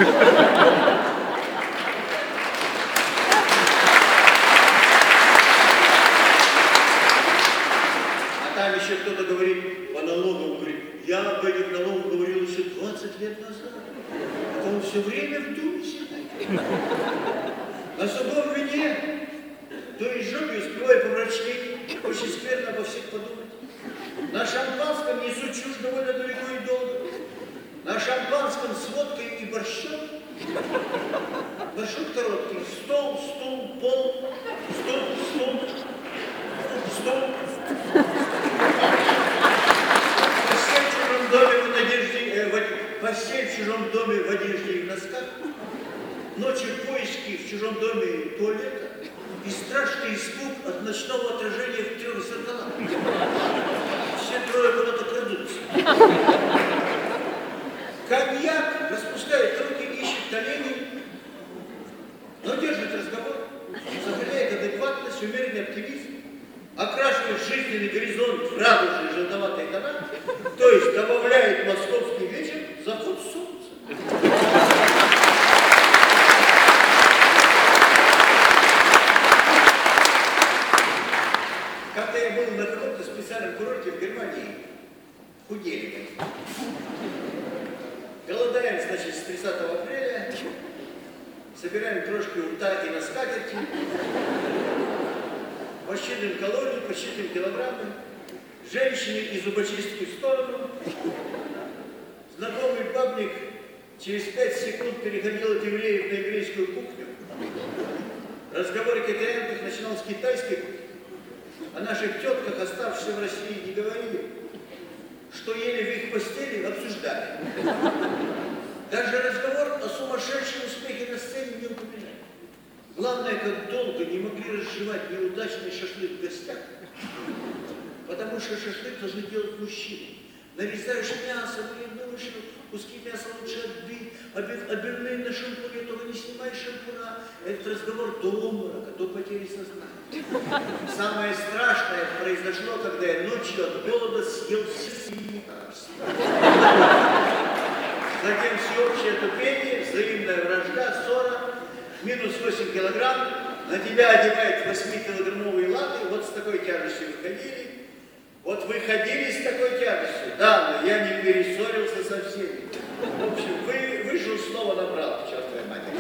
Speaker 1: А там еще кто-то говорит по налогам, говорит, я об этих налогах говорил еще двадцать лет назад. А он все время в Думе сидит. На сухом вине, то и жопе успеваю помрачнеть, очень скверно обо всех подумать. На шампанском несу чушь довольно далеко и долго. На шампанском с водкой и борщом. Маршрут короткий. Стол, стул, пол, стол, стол, стол. Постель в чужом доме в надежде, э, в, постель в чужом доме в одежде и в носках. Ночью поиски в чужом доме туалета. И страшный испуг от ночного отражения в трех зеркалах. Все трое куда-то крадутся. Коньяк распускает руки, ищет колени, но держит разговор. всемирный оптимизм, окрашивает жизненный горизонт в радужные желтоватые тона, то есть добавляет московский вечер заход солнца. Как-то я был на каком-то специальном курорте в Германии. Худели, конечно. Голодаем, значит, с тридцатого апреля. Собираем крошки у рта и на скатерти. Посчитываем калории, посчитываем килограммы. Женщины и зубочистки в сторону. Знакомый бабник через пять секунд переходил от евреев на еврейскую кухню. Разговор о китаянках начинал с китайской кухни. О наших тетках, оставшихся в России, не говорили. Что ели в их постели, обсуждали. Даже разговор о сумасшедшем успехе на сцене не упоминали. Главное, как долго не могли разжевать неудачный шашлык в гостях, потому что шашлык должны делать мужчины. Нарезаешь мясо, маринуешь, куски мяса лучше отбить, отбивные на шампуре, только не снимай шампура. Этот разговор до обморока, до потери сознания. Самое страшное произошло, когда я ночью от голода съел все лекарства. Затем всеобщее тупение, взаимная вражда, ссора, минус восемь килограмм, на тебя одевают восьмикилограммовые латы, вот с такой тяжестью выходили. Вот выходили с такой тяжестью, да, но я не перессорился со всеми. В общем, вы, вышел, снова набрал, к чертовой матери.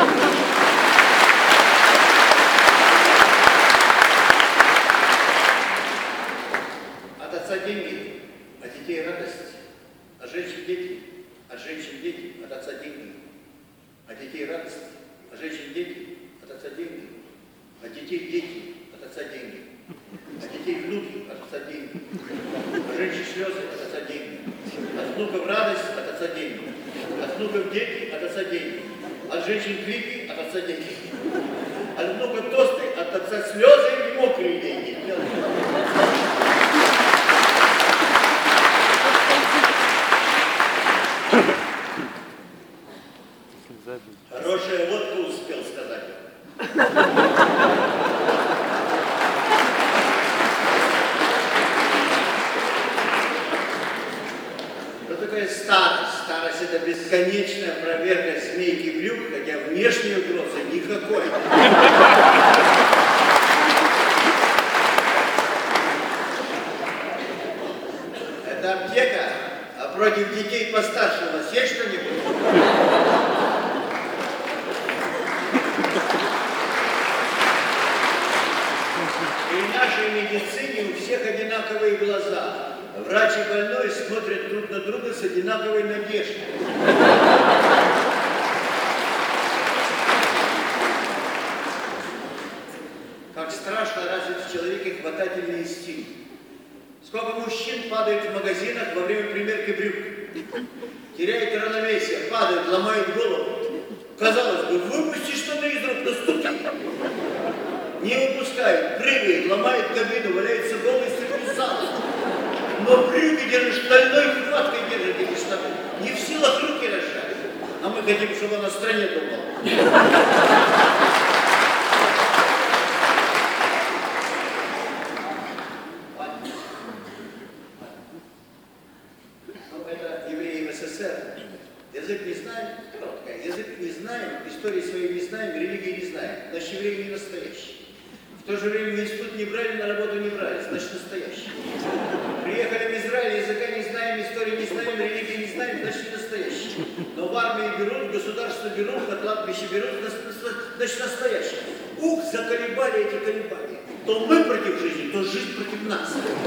Speaker 1: От отца деньги, от детей радость, от женщин дети, от женщин дети, от отца деньги, от детей радость, от женщин дети, от отца деньги, от детей дети, от отца деньги. От детей внуки, от отца деньги. От женщин слезы, от отца деньги. От внуков радость, от отца деньги. От внуков дети, от отца деньги. От женщин крики, от отца деньги. От внуков тосты, от отца слезы и мокрые деньги. Хорошая водка, успел сказать. Старость. Старость – это бесконечная проверка змейки брюк, хотя внешней угрозы никакой. Это аптека, а против детей постарше у нас есть что-нибудь? При нашей медицине у всех одинаковые глаза. Врач и больной смотрят друг на друга с одинаковой надеждой. Как страшно развит в человеке хватательный инстинкт. Сколько мужчин падает в магазинах во время примерки брюк. Теряет равновесие, падает, ломает голову. Казалось бы, выпусти штаны из рук, наступи. Не выпускает, прыгает, ломает кабину, валяется голый среди зала. Но брюки держит, стальной хваткой держит эти штаны. Не в силах руки разжать. А мы хотим, чтобы он на стране думал. Ну, это евреи в СССР. Язык не знаем, короткое. Язык не знаем, истории своей не знаем, религии не знаем. Значит, евреи не настоящие. В то же время в институт не брали, на работу не брали, значит, настоящие. Приехали в Израиль, языка не знаем, истории не знаем, религии не знаем, значит, не настоящие. Но в армии берут, в государство берут, на кладбище берут, значит, настоящие. Ух, заколебали эти колебания. То мы против жизни, то жизнь против нас.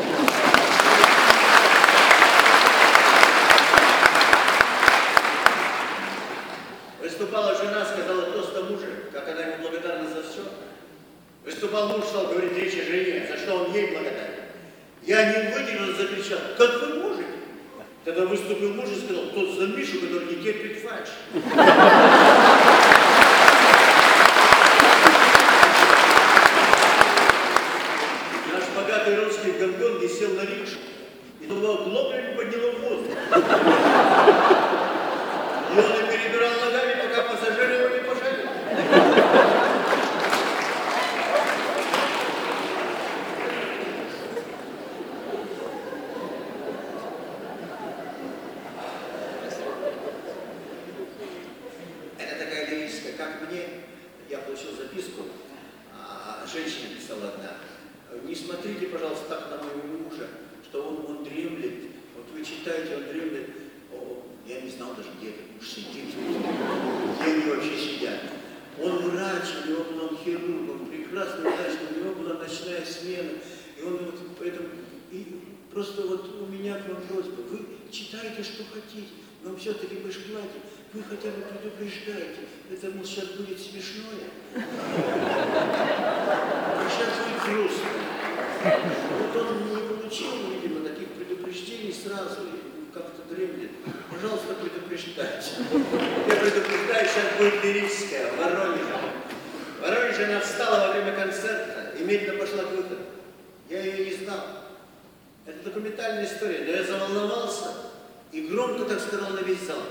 Speaker 1: Выступала жена, сказала тост о муже, как она ему благодарна за все. Выступал муж, стал говорить речь о жене, за что он ей благодарен. Я не выдержал, закричал: как вы можете? Тогда выступил муж и сказал: тот за Мишу, который не терпит фальшь. Наш богатый русский в Гонконге сел на рикшу и думал, глоблю подняло в воздух. И он и перебирал ногами, пока пассажиры его не пожалели. записку, а женщина писала одна: не смотрите, пожалуйста, так на моего мужа, что он, он дремлет. Вот вы читаете, он дремлет. О, я не знал даже, где этот муж сидит, где они вообще сидят. Он врач, у него был он хирург, он прекрасный врач, у него была ночная смена. И он вот поэтому... И просто вот у меня к вам просьба, вы читайте, что хотите, но все-таки вы же платите, вы хотя бы предупреждаете. Это, мол, сейчас будет смешное, а сейчас будет грустно. Вот он не получил, видимо, таких предупреждений сразу, как-то дремлет. Пожалуйста, предупреждайте. Я предупреждаю, сейчас будет Лирическая, в Воронеже. В Воронеже она встала во время концерта и медленно пошла к выходу. Я ее не знал. Это документальная история, но я заволновался и громко так сказал на весь зал.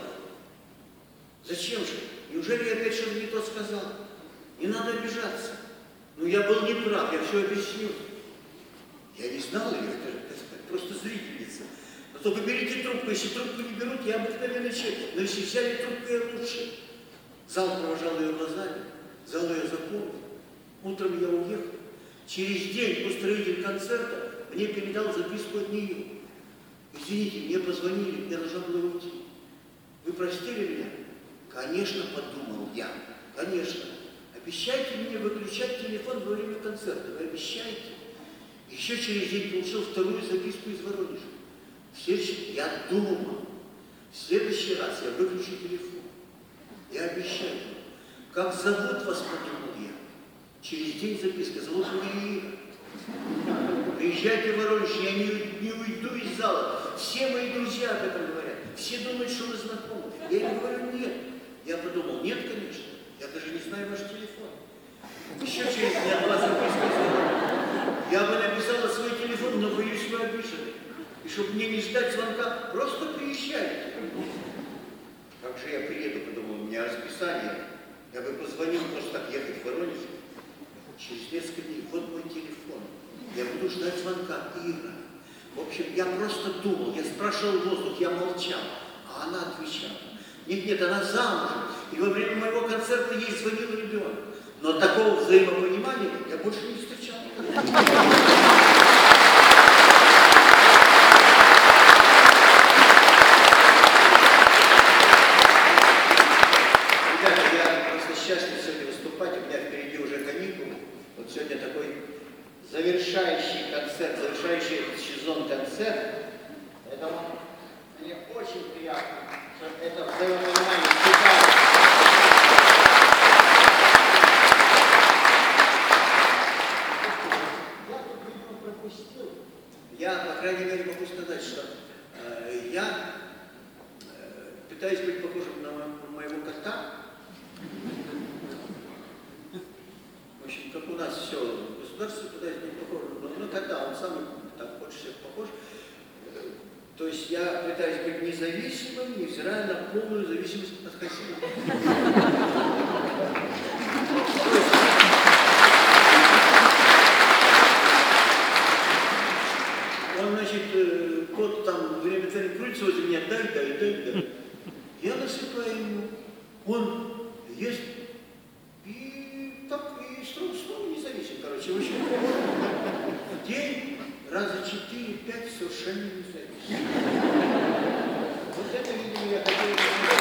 Speaker 1: Зачем же? Неужели я опять что-то не то сказал? Не надо обижаться. Ну, я был неправ, я все объясню. Я не знал ее, это, это просто зрительница. Но только берите трубку, если трубку не берут, я обыкновенный человек. Но если взяли трубку, я лучше. Зал провожал ее глазами, зал ее запомнил. Утром я уехал. Через день устроитель концерта мне передал записку от нее. Извините, мне позвонили, я должна была уйти. Вы простили меня? Конечно, подумал я. Конечно. Обещайте мне выключать телефон во время концерта. Вы обещаете? Еще через день получил вторую записку из Воронежа. В следующий... Я думал, в следующий раз я выключу телефон. Я обещаю. Как зовут вас, подумал я. Через день записка. Зовут меня Ира. Приезжайте в Воронеж, я не, не уйду из зала. Все мои друзья об этом говорят. Все думают, что мы знакомы. Я им говорю, нет. Я подумал, нет, конечно. Я даже не знаю ваш телефон. Еще через дня два записка. Я бы написала свой телефон, но боюсь, вы обижены. И чтобы мне не ждать звонка, просто приезжайте. Как же я приеду, подумал, у меня расписание. Я бы позвонил, просто так ехать в Воронеж. Через несколько дней, вот мой телефон. Я буду ждать звонка. Ира. В общем, я просто думал, я спрашивал воздух, я молчал. А она отвечала. Нет, нет, она замужем. И во время моего концерта ей звонил ребенок. Но такого взаимопонимания я больше не встречал. Ребята, я просто счастлив сегодня выступать. У меня впереди уже каникулы. Вот сегодня такой завершающий концерт, завершающий этот сезон концерт. Поэтому мне очень приятно, что это взаимопонимание всегда. Я тут, видимо, пропустил. Я, по крайней мере, могу сказать, что э, я э, пытаюсь быть похожим на, на моего кота. В общем, как у нас все в государстве пытаюсь быть похожим, но ну, кота, он сам так больше всех похож. То есть я пытаюсь быть независимым, невзирая на полную зависимость от хозяина. Он, значит, кот там время от времени крутится возле меня, дай, дай, дай, дай. Я насыпаю ему, он ест, и так, и снова независим, короче, в общем. В день раза четыре-пять совершенно независим. Вот это, видимо, я хотел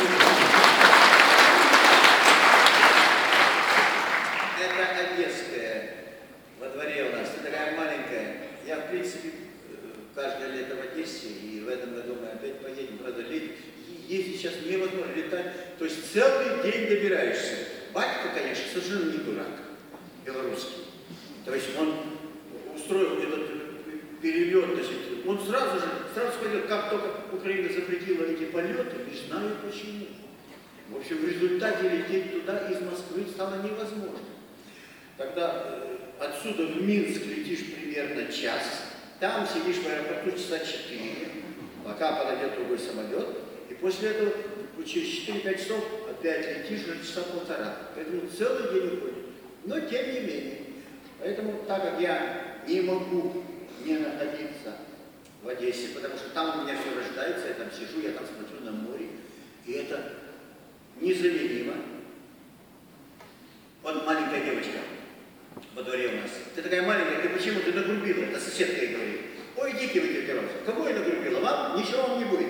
Speaker 1: Это Одесская во дворе у нас, такая маленькая. Я, в принципе, каждое лето в Одессе, и в этом году мы опять поедем, правда, ездить сейчас невозможно летать, то есть целый день добираешься. Батька, конечно, совершенно не дурак, белорусский. То есть он устроил этот перелет, то есть он сразу же, сразу сказал, как только Украина запретила эти полеты, не знаю почему. В общем, в результате лететь туда из Москвы стало невозможно. Когда отсюда в Минск летишь примерно час, там сидишь в аэропорту часа четыре, пока подойдет другой самолет, и после этого через четыре-пять часов опять летишь уже часа полтора. Поэтому целый день уходит. Но тем не менее. Поэтому, так как я не могу не находиться в Одессе, потому что там у меня все рождается, я там сижу, я там смотрю на море, и это незаменимо. Вот маленькая девочка девочка во дворе у нас. Ты такая маленькая, ты почему ты нагрубила? Это соседка ей говорит. Ой, идите вы, тетя Роза. Кого я нагрубила? Вам? Ничего вам не будет.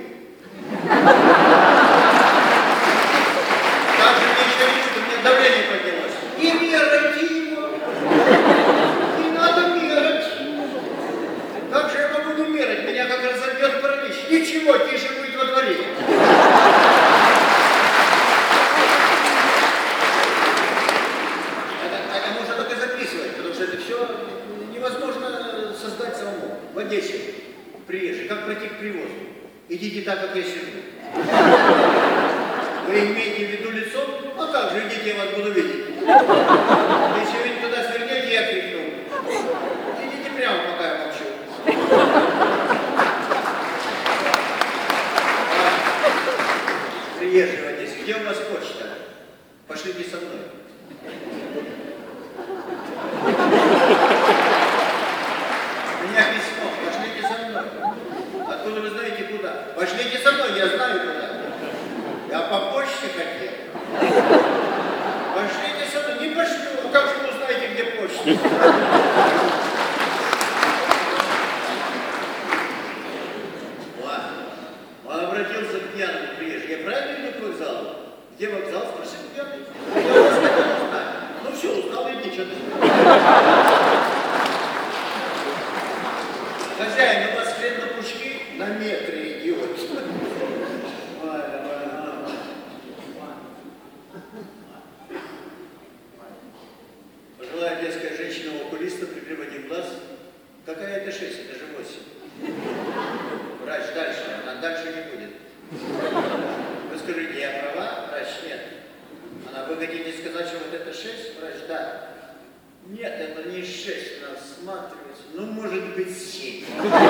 Speaker 1: Как же мне еще видит, у меня давление поднялось. Не мерайте его. Не надо мерать. Как же я могу не мерать? Меня как разорвет паралич. Ничего, тише будет во дворе. Создать самому. В Одессе приезжий, как пройти к привозу. Идите так, как я сижу. Вы имеете в виду лицом? А как же, идите, я вас буду видеть. Если вы туда свернете, я крикну. Идите прямо, пока я молчу. А, приезжий в Одессе, где у вас почта? Пошлите со мной. У меня письмо, пошлите со мной. Откуда вы знаете куда? Пошлите со мной, я знаю куда. Я по почте хотел. Пошлите со мной, не пошлю. А как же вы узнаете, где почта? Ладно. Он обратился к пьяному приезжему. Я правильно иду к вокзалу? Где вокзал? Спросил пьяный. Я вас хотел узнать. Ну все, узнал, иди, что ты. Хозяин, у вас хлеб на пучки на метре, идиот. Пожилая детская женщина у окулиста, прикрыв один глаз. Какая это шесть? Это же восемь. Врач, дальше. Она дальше не будет. Вы скажите, я права? Врач, нет. Она, вы хотите сказать, что вот это шесть? Врач, да. Нет, это не шесть, надо всматриваться. Ну, может быть, семь.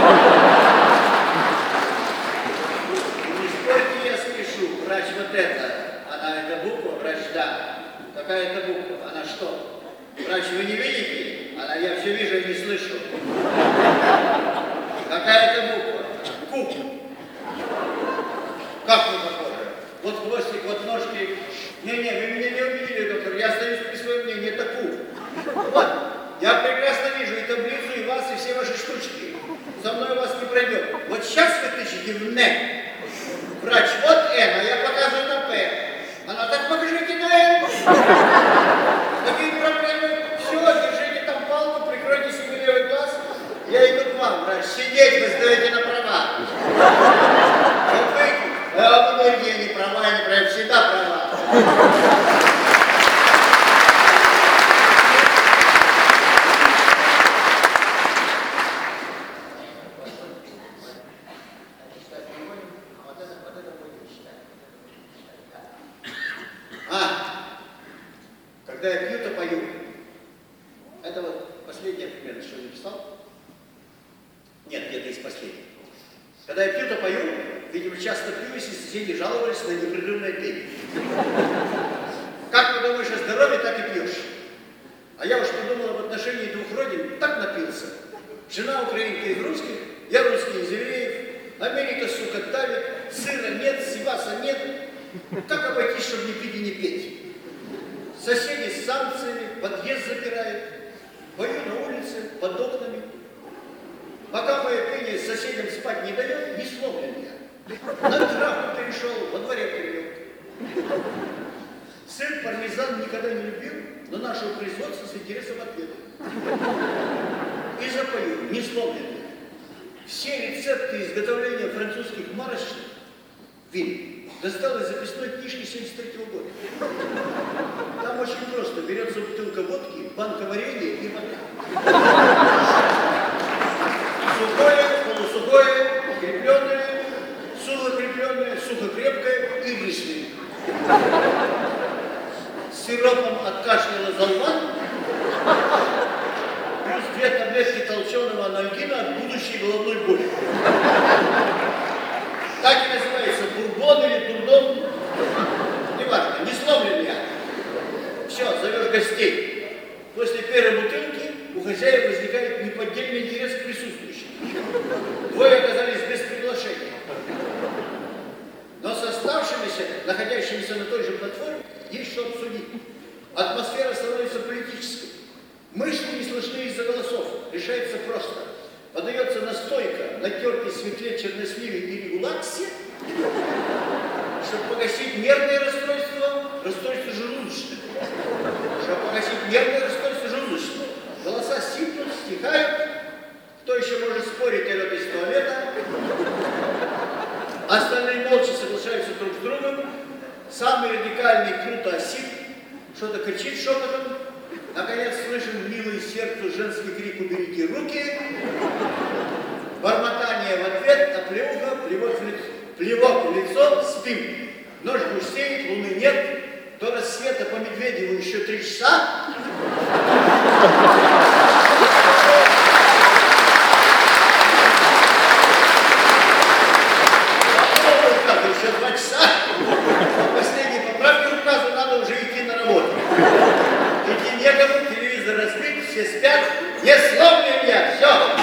Speaker 1: Не спорьте, я спешу. Врач, вот это. Она, это буква? Врач, да. Какая это буква? Она что? Врач, вы не видите? Она, я все вижу и не слышу. Какая это буква? Куб. Как вы похожи? Вот хвостик, вот ножки. Не-не, вы меня не увидели, доктор. Я остаюсь при своем мнении. Это куб. Вот, я прекрасно вижу и таблицу, и вас, и все ваши штучки. За мной у вас не пройдет. Вот сейчас вы тычете в Н. Врач, вот Н, а я показываю на П. Она, так покажите на Н. Какие проблемы? Все, держите там палку, прикройте себе левый глаз. Я иду к вам, врач. Сидеть вы сдаете на права. Вот вы, а вы говорите, я не права, я не права, всегда права. Когда я пью, то пою. Это вот последнее примерно, что я написал. Нет, где-то из последних. Когда я пью, то пою. Видимо, часто пью, если соседи жаловались на непрерывное пение. Как подумаешь о здоровье, так и пьешь. А я уж подумал об отношении двух родин, так напился. Жена украинка из русских, я русский из евреев. Америка, сука, давит, сыра нет, сиваса нет. Как обойтись, чтобы не пить и не петь? Соседи с санкциями, подъезд запирают, пою на улице, под окнами. Пока мое пение соседям спать не дает, не сломлен я. На травку перешел, во дворе привел. Сыр пармезан никогда не любил, но нашего производства с интересом отведал. И запою, не сломлен я. Все рецепты изготовления французских марочных вин достал из записной книжки семьдесят третьего года. Там очень просто. Берется бутылка водки, банка варенья и вода. Сухое, полусухое, крепленное, сухокрепленное, сухокрепкое и лишнее. С сиропом от кашля лазолван, плюс две таблетки толченого анальгина от будущей головной боли. Так и называется, бурбон или дурдом, неважно, не сломлен я. Все, зовешь гостей. После первой бутылки у хозяев возникает неподдельный интерес к присутствующим. Двое оказались без приглашения. Но с оставшимися, находящимися на той же платформе, есть что обсудить. Атмосфера становится политической. из-за голосов решается просто. Подается настойка на терке свекле, черносливе и регулаксе, чтобы погасить нервное расстройство, расстройство желудочное. Чтобы погасить нервное расстройство желудочное. Голоса сипнут, стихают. Кто еще может спорить, орет из туалета. Остальные молча соглашаются друг с другом. Самый радикальный круто осип, что-то кричит шепотом. Наконец слышим милый сердцу женский крик «Уберите руки!». Бормотание в ответ, оплеуха, плевок в лицо, плевок в лицо, спим. Ночь густеет, луны нет, до рассвета по Медведеву еще три часа. Еще два часа. По последней поправке указу надо уже идти на работу. Идти некому, телевизор разбит, все спят. Не сломлен я, все.